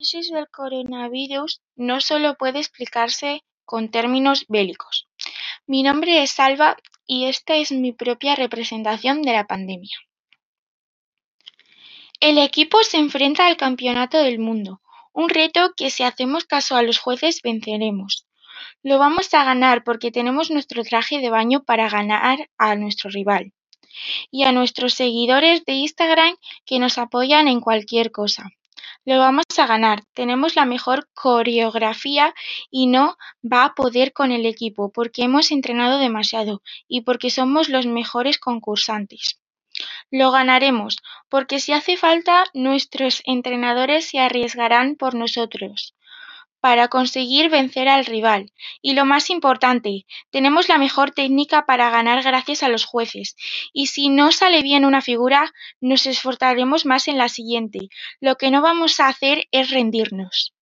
crisis del coronavirus no solo puede explicarse con términos bélicos. Mi nombre es Alba y esta es mi propia representación de la pandemia. El equipo se enfrenta al Campeonato del Mundo, un reto que si hacemos caso a los jueces venceremos. Lo vamos a ganar porque tenemos nuestro traje de baño para ganar a nuestro rival y a nuestros seguidores de Instagram que nos apoyan en cualquier cosa. Lo vamos a ganar, tenemos la mejor coreografía y no va a poder con el equipo porque hemos entrenado demasiado y porque somos los mejores concursantes. Lo ganaremos, porque si hace falta, nuestros entrenadores se arriesgarán por nosotros para conseguir vencer al rival. Y lo más importante, tenemos la mejor técnica para ganar gracias a los jueces. Y si no sale bien una figura, nos esforzaremos más en la siguiente. Lo que no vamos a hacer es rendirnos.